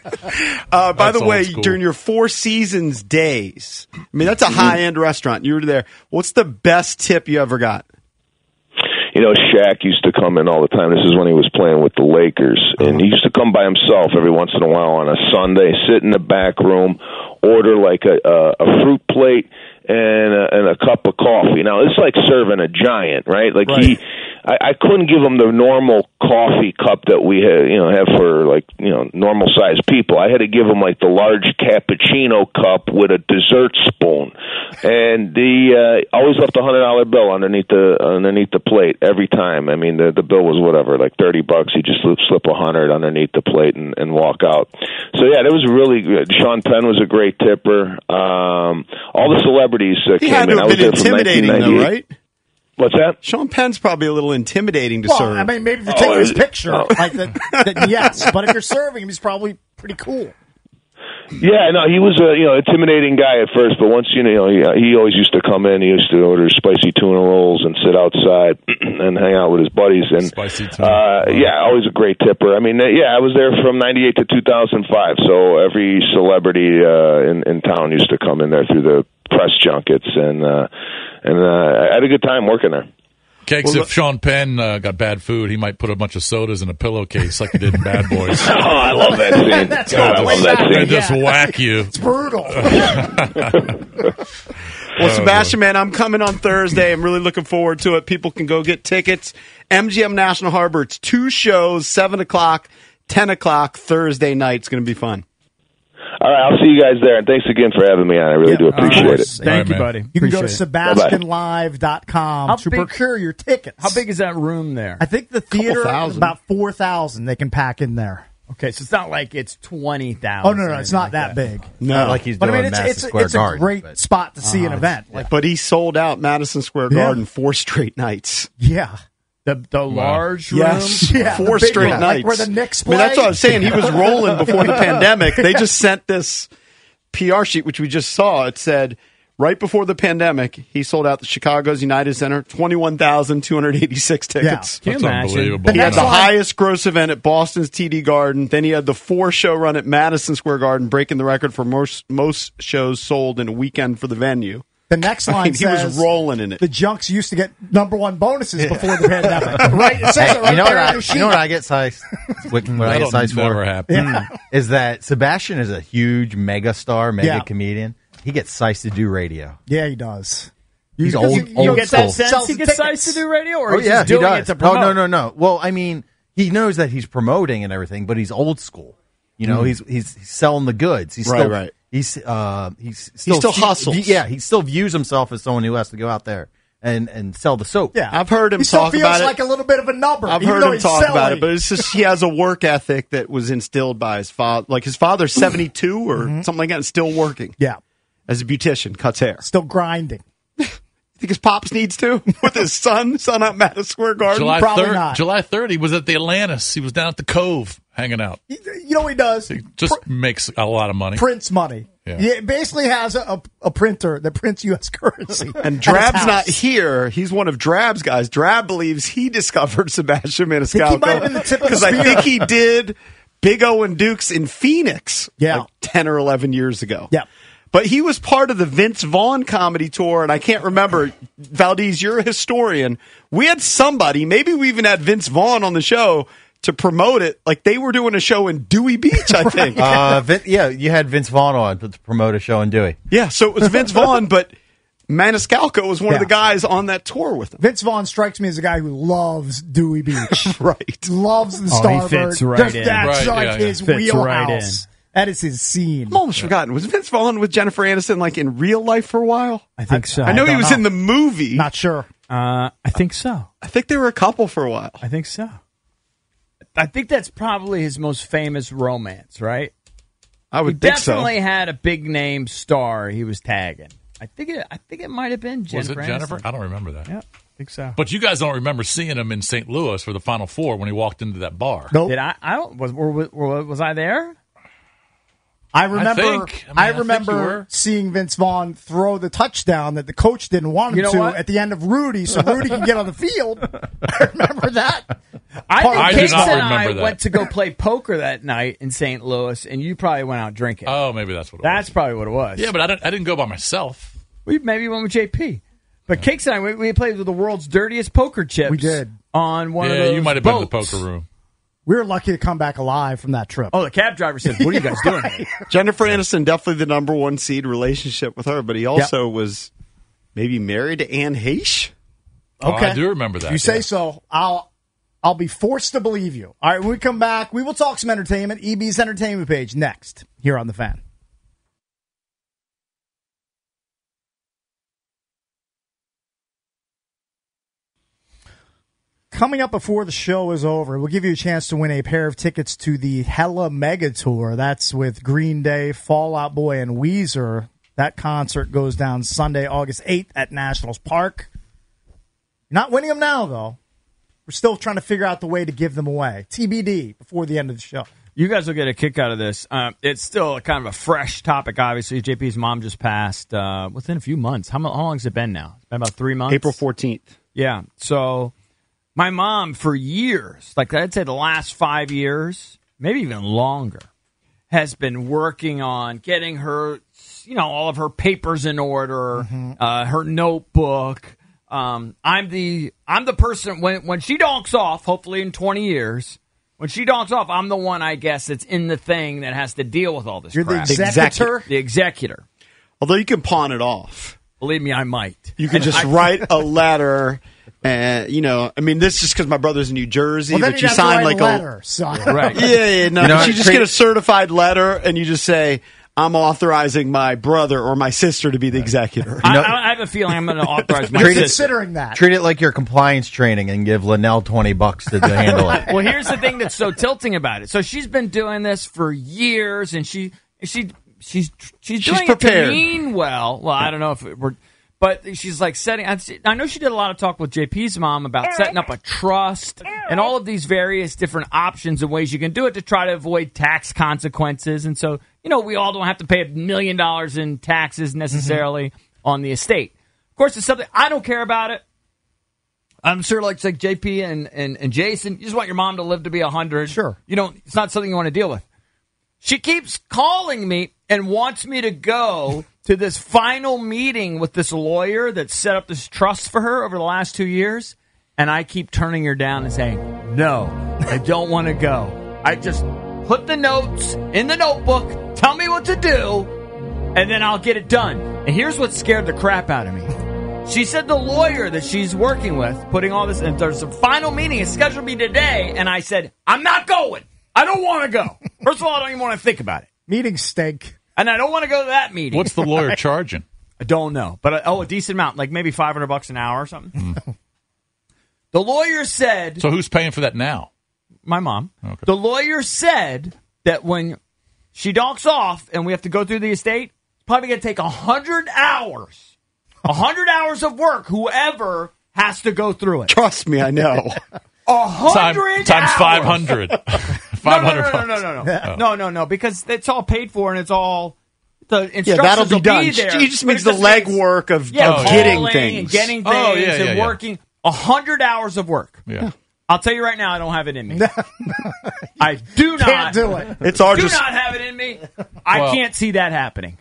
By the way, school. during your Four Seasons days, I mean, that's a high-end restaurant. You were there. What's the best tip you ever got? You know, Shaq used to come in all the time. This is when he was playing with the Lakers. And he used to come by himself every once in a while on a Sunday, sit in the back room, order like a fruit plate and a cup of coffee. Now, it's like serving a giant, right? Like I couldn't give him the normal coffee cup that we have for like, normal sized people. I had to give him like the large cappuccino cup with a dessert spoon. And he always left a $100 bill underneath the plate every time. I mean, the bill was whatever, like $30. He just slip 100 underneath the plate and walk out. So yeah, that was really good. Sean Penn was a great tipper. All the celebrities he came had to in. have been intimidating, though, right? What's that? Sean Penn's probably a little intimidating to serve. I mean, maybe if you're taking his picture, then yes. But if you're serving him, he's probably pretty cool. Yeah, no, he was a intimidating guy at first, but once he always used to come in. He used to order spicy tuna rolls and sit outside and hang out with his buddies. And spicy tuna. always a great tipper. I mean, I was there from '98 to 2005, so every celebrity in town used to come in there through the press junkets, and I had a good time working there. Cakes, if Sean Penn got bad food, he might put a bunch of sodas in a pillowcase like he did in Bad Boys. Oh, I love that scene. I love that scene. And just whack you. It's brutal. Well, Sebastian, man, I'm coming on Thursday. I'm really looking forward to it. People can go get tickets. MGM National Harbor. It's 2 shows, 7 o'clock, 10 o'clock Thursday night. It's going to be fun. All right, I'll see you guys there, and thanks again for having me on. I really do appreciate it. Thank you, buddy. You can go to SebastianLive.com to procure your tickets. How big is that room there? I think the theater is about 4,000 they can pack in there. Okay, so it's not like it's 20,000. Oh, no, it's not that big. No. Like he's But doing I mean, Madison Square it's Garden, a great spot to see an event. Like, But he sold out Madison Square Garden 4 straight nights. yeah. The large room? Yes, Yeah, 4 the big straight one, nights. like where the Knicks I mean, that's play. what I was saying. He was rolling before the pandemic. They just sent this PR sheet, which we just saw. It said, right before the pandemic, he sold out the Chicago's United Center, 21,286 tickets. Can you That's imagine? unbelievable. He had the highest gross event at Boston's TD Garden. Then he had the 4-show run at Madison Square Garden, breaking the record for most shows sold in a weekend for the venue. The next line he says was rolling in it. the Junks used to get #1 bonuses before the pandemic. Right? It says it right you know there what on the sheet. you know what I get sized? What I get sized never for happen. is that Sebastian is a huge mega star, mega Yeah. comedian. He gets sized to do radio. Yeah, he does. He's Because old. you old You get school. that sense Sells he the gets tickets. sized to do radio, or Oh he's yeah, just doing he it does. to promote? No. Well, I mean, he knows that he's promoting and everything, but he's old school. You know, he's selling the goods. He's Right, still, right. He's still hustles. Yeah, he still views himself as someone who has to go out there and sell the soap. Yeah, I've heard him he still talk feels about it. like a little bit of a number. I've even heard though him he's talk about selling. it, but it's just he has a work ethic that was instilled by his father. Like his father's 72 or something like that, and still working. Yeah, As a beautician, cuts hair. still grinding. You think his pops needs to with his son at Madison Square Garden? Probably not. July 3rd, he was at the Atlantis. He was down at the Cove hanging out. You know what he does? He just makes a lot of money. Prints money. Yeah. He basically has a printer that prints U.S. currency. And at his Drab's house. not here. He's one of Drab's guys. Drab believes he discovered Sebastian Maniscalco. He might have been the tip of the Because I spear. think he did Big O and Dukes in Phoenix Yeah. like 10 or 11 years ago. Yeah. But he was part of the Vince Vaughn comedy tour, and I can't remember. Valdez, you're a historian. We had somebody, maybe we even had Vince Vaughn on the show to promote it. Like they were doing a show in Dewey Beach, I think. Yeah, you had Vince Vaughn on to promote a show in Dewey. Yeah, so it was Vince Vaughn, but Maniscalco was one of Yeah. the guys on that tour with him. Vince Vaughn strikes me as a guy who loves Dewey Beach. Right. Loves the Oh, he Starboard. fits right Just in. that's Right, like yeah, his Fits wheelhouse. right in. That is his scene. I'm almost forgotten. Was Vince Vaughn with Jennifer Aniston like in real life for a while? I think so. I know he don't was know. in the movie. Not sure. I think so. I think they were a couple for a while. I think so. I think that's probably his most famous romance, right? I would He think so. definitely had a big name star he was tagging. I think it might have been Jennifer. Was it Jennifer? Aniston. I don't remember that. Yeah, I think so. But you guys don't remember seeing him in St. Louis for the Final Four when he walked into that bar. Nope. Did I don't was I there? I remember. I think you remember were. seeing Vince Vaughn throw the touchdown that the coach didn't want him You know to what? at the end of Rudy, so Rudy could get on the field. I remember that. I I think do Case not and remember I that. went to go play poker that night in St. Louis, and you probably went out drinking. Oh, maybe that's what it That's was. probably what it was. Yeah, but I didn't go by myself. We maybe went with JP. But Cakes and I, we played with the world's dirtiest poker chips. We did. On one of Yeah, those you might have been in the boats. poker room. We were lucky to come back alive from that trip. Oh, the cab driver said, "What are you guys doing here?" Jennifer Aniston, definitely the number one seed relationship with her, but he also was maybe married to Anne Heche. Okay. Oh, I do remember that. You say yeah. so. I'll be forced to believe you. All right, when we come back, we will talk some entertainment. EB's entertainment page next here on The Fan. Coming up before the show is over, we'll give you a chance to win a pair of tickets to the Hella Mega Tour. That's with Green Day, Fall Out Boy, and Weezer. That concert goes down Sunday, August 8th at Nationals Park. You're not winning them now, though. We're still trying to figure out the way to give them away. TBD before the end of the show. You guys will get a kick out of this. It's still kind of a fresh topic, obviously. JP's mom just passed within a few months. How long has it been now? It's been about 3 months? April 14th. Yeah. So my mom, for years, like I'd say the last 5 years, maybe even longer, has been working on getting her, all of her papers in order, her notebook. I'm the person when she donks off, hopefully in 20 years. When she donks off, I'm the one, I guess, that's in the thing that has to deal with all this You're crap. the executor? The executor. Although you can pawn it off. Believe me, I might. You can just write a letter. And, this is just because my brother's in New Jersey, Well, then but you'd you have to sign write like a letter, son. Right. Yeah, no. You know but you what? just get a certified letter, and you just say, I'm authorizing my brother or my sister to be the executor. I have a feeling I'm going to authorize my You're sister. considering that. Treat it like your compliance training and give Linnell $20 to handle it. Well, here's the thing that's so tilting about it. So she's been doing this for years, and she's doing it prepared. to mean well. Well, I don't know if we're, but she's like setting. I know she did a lot of talk with JP's mom about setting up a trust and all of these various different options and ways you can do it to try to avoid tax consequences. And so, we all don't have to pay $1 million in taxes necessarily on the estate. Of course, it's something I don't care about it. I'm sure, like JP and Jason, you just want your mom to live to be 100. Sure. It's not something you want to deal with. She keeps calling me and wants me to go to this final meeting with this lawyer that set up this trust for her over the last 2 years. And I keep turning her down and saying, no, I don't want to go. I just put the notes in the notebook, tell me what to do, and then I'll get it done. And here's what scared the crap out of me. She said the lawyer that she's working with, putting all this, and there's a final meeting, it's scheduled to be today, and I said, I'm not going. I don't want to go. First of all, I don't even want to think about it. Meetings stink. And I don't want to go to that meeting. What's the lawyer charging? I don't know. But, a decent amount, like maybe $500 an hour or something. The lawyer said... So who's paying for that now? My mom. Okay. The lawyer said that when she docks off and we have to go through the estate, it's probably going to take 100 hours. 100 hours of work, whoever has to go through it. Trust me, I know. 100 times hours. 500. 500 No, because it's all paid for and it's all the instructions Yeah, that'll be will done. Be there, She just but means it the just means- legwork of calling getting things. and getting things and working. 100 hours of work. Yeah. I'll tell you right now, I don't have it in me. I do not. Can't do it. It's our do just not have it in me. I can't see that happening.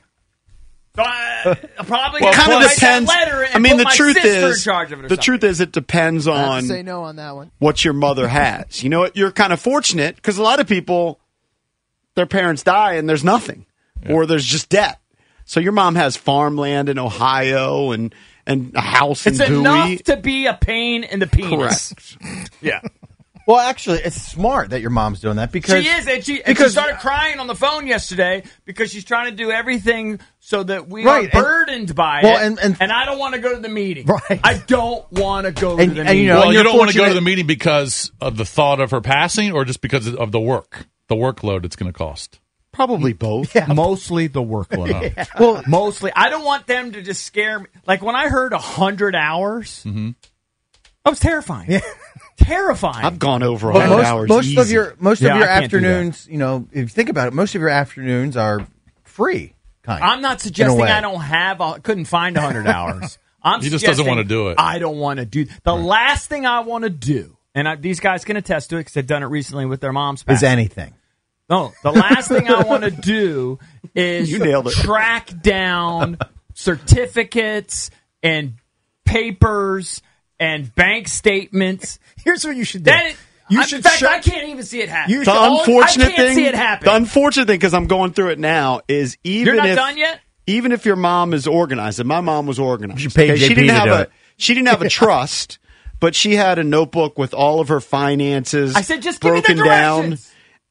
So I probably well, gonna kind of write depends. that letter and I mean, put the my truth sister is, in charge of it or the something. truth is, it depends I have on to say no on that one. what your mother has. You know what? You're kind of fortunate because a lot of people, their parents die and there's nothing, or there's just debt. So your mom has farmland in Ohio and a house It's in Bowie. enough to be a pain in the penis. Correct. Yeah. Well, actually, it's smart that your mom's doing that because She is, and she started crying on the phone yesterday because she's trying to do everything so that we are burdened by it, and I don't want to go to the meeting. Right. I don't want to go to the meeting. Well, you don't want to go to the meeting because of the thought of her passing, or just because of the workload it's going to cost. Probably both. Yeah. Mostly the workload. Yeah. Well, mostly. I don't want them to just scare me. Like when I heard 100 hours, that was terrifying. Yeah. Terrifying. I've gone over 100 hours. Most of your I can't do afternoons, if you think about it, most of your afternoons are free. I'm not suggesting I don't have. Couldn't find 100 hours. He just doesn't want to do it. I don't want to do. The last thing I want to do, and these guys can attest to it because they've done it recently with their mom's passing. Is anything. No, the last thing I want to do is You nailed it. track down certificates and papers and bank statements. Here's what you should do. In fact, I can't even see it happen. The unfortunate I can't thing, see it happen. the unfortunate thing, because I'm going through it now, is even You're not if done yet? even if your mom is organized, and my mom was organized, You paid she JP didn't to have do a it. she didn't have a trust, but she had a notebook with all of her finances. I said, just give me the broken down. directions.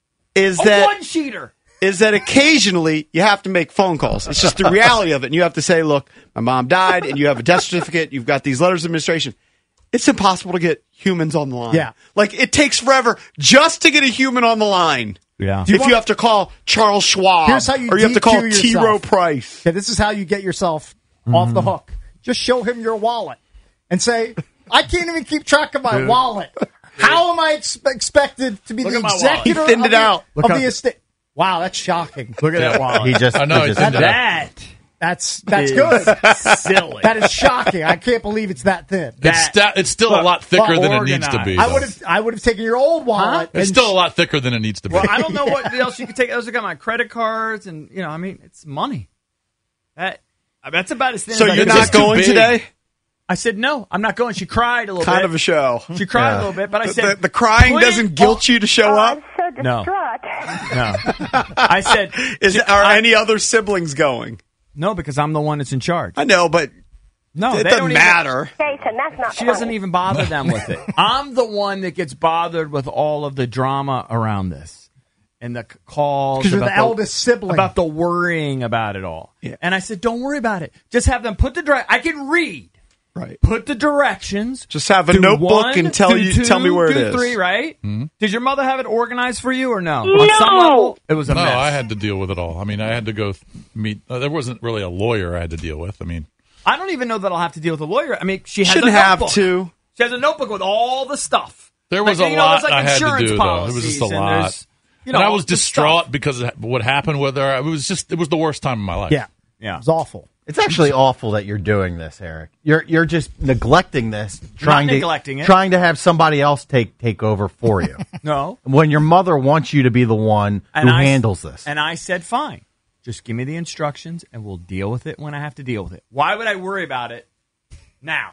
Is A that one-sheeter. is that occasionally you have to make phone calls. It's just the reality of it. And you have to say, look, my mom died, and you have a death certificate. You've got these letters of administration. It's impossible to get humans on the line. Yeah. Like, it takes forever just to get a human on the line. Yeah. If you have to call Charles Schwab, Here's how you or you have to call DQ T. yourself. Rowe Price. Okay, this is how you get yourself off the hook. Just show him your wallet and say, I can't even keep track of my wallet. How am I expected to be Look the at my wallet. executor He thinned it out. of the estate? Wow, that's shocking. Look at that wallet. He just. I know, he it's just- that- That's is good. silly. That is shocking. I can't believe it's that thin. It's still a lot thicker than it needs to be. I would have taken your old wallet. It's still a lot thicker than it needs to be. Well, I don't know what else you could take. Those are got my credit cards, and it's money. That's about as thin. So as I you're can not do. going today? I said no. I'm not going. She cried a little bit. Kind of a show. She cried a little bit, but I said The crying please- doesn't guilt you to show up? No. No. I said Are any other siblings going? no because I'm the one that's in charge. I know, but No, it they doesn't don't matter. Jason, that's not She doesn't even bother them with it. I'm the one that gets bothered with all of the drama around this and the calls. Because you're about the eldest sibling. About the worrying about it all. Yeah. And I said, don't worry about it. Just have them put the I can read. Right. Put the directions. Just have a do notebook one, and tell me where it do is. 3, right? Mm-hmm. Did your mother have it organized for you or no? No. On some level, it was a No, mess. I had to deal with it all. I mean, I had to go meet. There wasn't really a lawyer I had to deal with. I mean, I don't even know that I'll have to deal with a lawyer. I mean, she has Shouldn't a have notebook. to. She has a notebook with all the stuff. there was Like, a lot there's like I had to insurance do, though. It was just a policies, and lot. there's, And I was the distraught stuff. because of what happened with her. It was the worst time of my life. Yeah. Yeah. It was awful. It's actually awful that you're doing this, Eric. You're just neglecting this, trying to have somebody else take over for you. No. When your mother wants you to be the one who handles this. And I said, fine. Just give me the instructions, and we'll deal with it when I have to deal with it. Why would I worry about it now?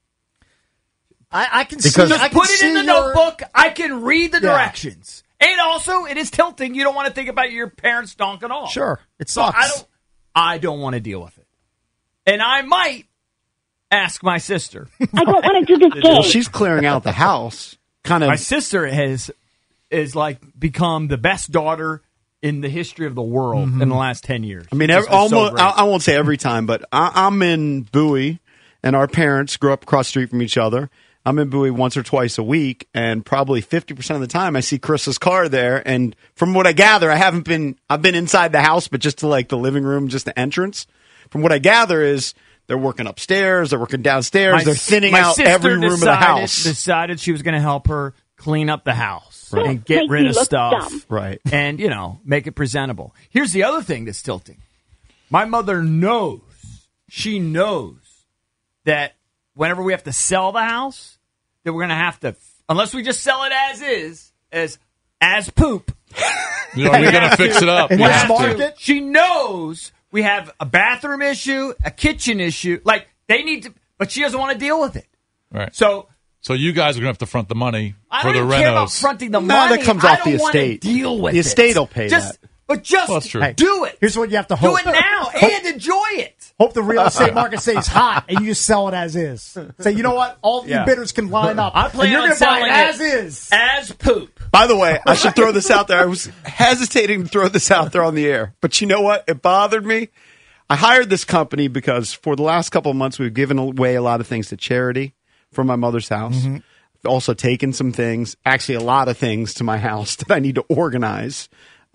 I can just put it in the notebook. I can read the directions. And also, it is tilting. You don't want to think about your parents donking off. Sure. It sucks. So I don't want to deal with it. And I might ask my sister. I don't want to do this game. Well, she's clearing out the house. My sister is like become the best daughter in the history of the world in the last 10 years. I mean, almost. I won't say every time, but I'm in Bowie, and our parents grew up across the street from each other. I'm in Bowie once or twice a week, and probably 50% of the time I see Chris's car there. And from what I gather, I've been inside the house, but just to like the living room, just the entrance. From what I gather is they're working upstairs, they're working downstairs, they're thinning out every room of the house. Decided she was going to help her clean up the house and get rid of stuff. Dumb. Right. And, make it presentable. Here's the other thing that's tilting. My mother knows, she knows that whenever we have to sell the house, that we're going to have to, unless we just sell it as is, as poop. We're going to fix it up. In this market? She knows we have a bathroom issue, a kitchen issue. Like, they need to, but she doesn't want to deal with it. Right. So you guys are going to have to front the money I for don't the care about renos. fronting the money. That comes off the estate. Deal with the estate will pay that. But just Well, that's true. do it. Here's what you have to hope. Do it now and enjoy it. Hope the real estate market stays hot and you just sell it as is. Say, you know what? All you bidders can line up. I plan and you're on going to buy selling it as is. As poop. By the way, I should throw this out there. I was hesitating to throw this out there on the air. But you know what? It bothered me. I hired this company because for the last couple of months, we've given away a lot of things to charity from my mother's house. Mm-hmm. Also taken some things, actually a lot of things to my house that I need to organize,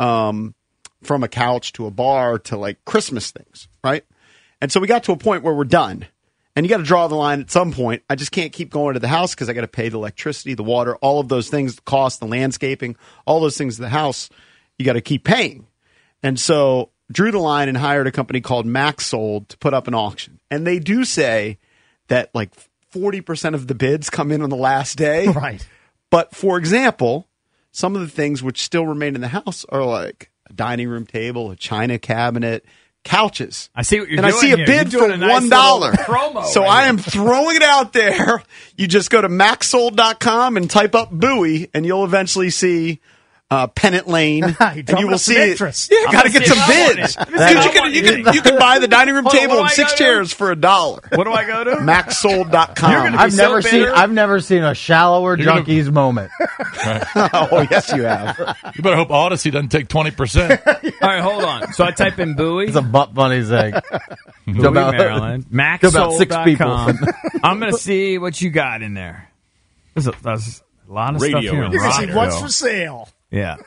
from a couch to a bar to like Christmas things, right? And so we got to a point where we're done. And you got to draw the line at some point. I just can't keep going to the house because I got to pay the electricity, the water, all of those things, the cost, the landscaping, all those things in the house, you got to keep paying. And so drew the line and hired a company called Max Sold to put up an auction. And they do say that like 40% of the bids come in on the last day. Right. But for example, some of the things which still remain in the house are like a dining room table, a china cabinet, couches. I see what you're doing. And I see a bid for $1. Promo so right I here. am throwing it out there. You just go to maxsold.com and type up Bowie, and you'll eventually see Pennant Lane, and you will see it. Yeah, got to get some bids. Dude, you can buy the dining room table and 6 chairs for $1. What do I go to? Maxsold.com. I've never seen a shallower junkies moment. Oh, yes, you have. You better hope Odyssey doesn't take 20%. All right, hold on. So I type in Bowie. It's a butt bunny thing. Bowie, Maryland. About 6 people. I'm going to see what you got in there. There's a lot of Radio stuff here. You're going to see what's for sale. Yeah.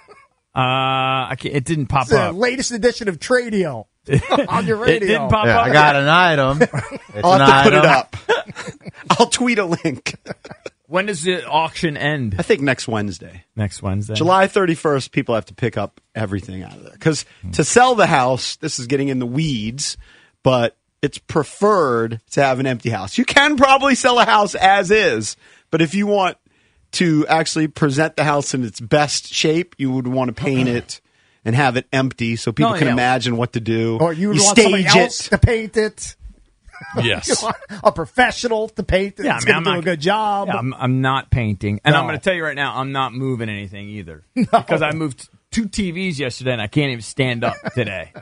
It didn't pop It's the up. latest edition of Tradio on your radio. It didn't pop Yeah, up. I got an item. I'll have to put it up. I'll tweet a link. When does the auction end? I think next Wednesday. Next Wednesday. July 31st, people have to pick up everything out of there. Because to sell the house, this is getting in the weeds, but it's preferred to have an empty house. You can probably sell a house as is, but if you want to actually present the house in its best shape, you would want to paint it and have it empty so people can imagine what to do. Or you would want somebody else to paint it. Yes. A professional to paint it. Yeah, It's I mean, going to do a good job. Yeah, I'm not painting. And I'm No. going to tell you right now, I'm not moving anything either. Because I moved 2 TVs yesterday and I can't even stand up today.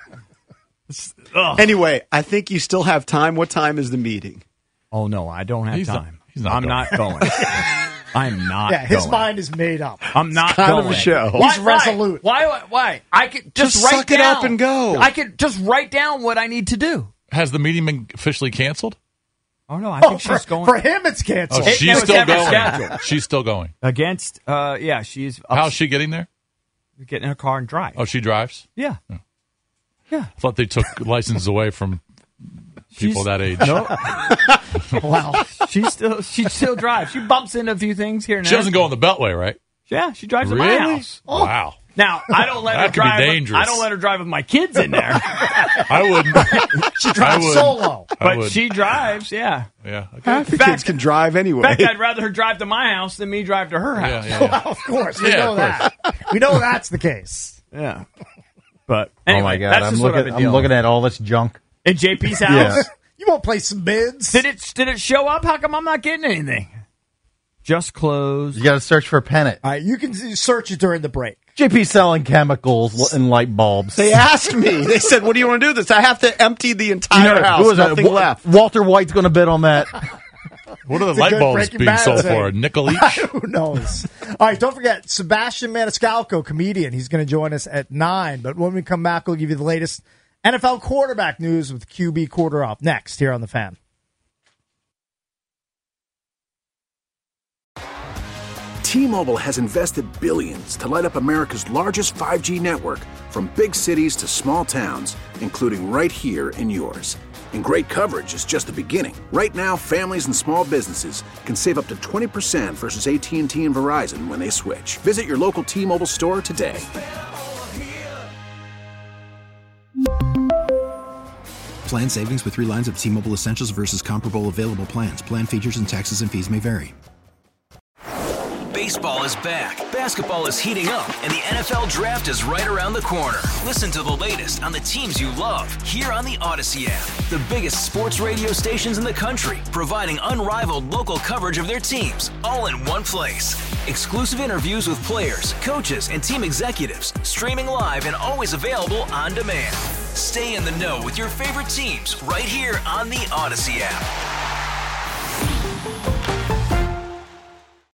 Anyway, I think you still have time. What time is the meeting? Oh, no, I don't have time. I'm not going. I'm not Yeah, his going. mind is made up. I'm not kind going. of a show. He's resolute. Why? I could just write suck it down. up and go. I could just write down what I need to do. Has the meeting been officially canceled? Oh, no, I think she's going. For him, it's canceled. Oh, It she's was still never going. scheduled. She's still going. Against, she's How's she getting there? get in her car and drive. Oh, she drives? Yeah. I thought they took licenses away from people that age. Wow. She still drives. She bumps into a few things here and there. She doesn't go on the Beltway, right? Yeah, she drives to Really? my house. Wow. Now, I don't let her That could be drive. dangerous. I don't let her drive with my kids in there. I wouldn't. She drives solo. But she drives, yeah. Yeah. Half the kids can drive anyway. In fact, I'd rather her drive to my house than me drive to her house. Well, of course. We know that. We know that's the case. Yeah. But anyway, oh my God, that's I'm just what I've been looking. I'm dealing looking with. at all this junk In JP's house? Yeah. You won't play some bids? Did it show up? How come I'm not getting anything? Just closed. You got to search for pennant. All right, you can search it during the break. JP selling chemicals and light bulbs. They asked me. They said, "What do you want to do with this?" I have to empty the entire house. Who was that? Nothing left. Walter White's going to bid on that. What are the It's a light good bulbs Breaking being Bad sold thing. for? A nickel each? Who knows? All right, don't forget, Sebastian Maniscalco, comedian. He's going to join us at 9. But when we come back, we'll give you the latest NFL quarterback news with QB Quarter Up next here on The Fan. T-Mobile has invested billions to light up America's largest 5G network, from big cities to small towns, including right here in yours. And great coverage is just the beginning. Right now, families and small businesses can save up to 20% versus AT&T and Verizon when they switch. Visit your local T-Mobile store today. Plan savings with 3 lines of T-Mobile Essentials versus comparable available plans. Plan features and taxes and fees may vary. Baseball is back, basketball is heating up, and the NFL Draft is right around the corner. Listen to the latest on the teams you love here on the Odyssey app. The biggest sports radio stations in the country, providing unrivaled local coverage of their teams, all in one place. Exclusive interviews with players, coaches, and team executives, streaming live and always available on demand. Stay in the know with your favorite teams right here on the Odyssey app.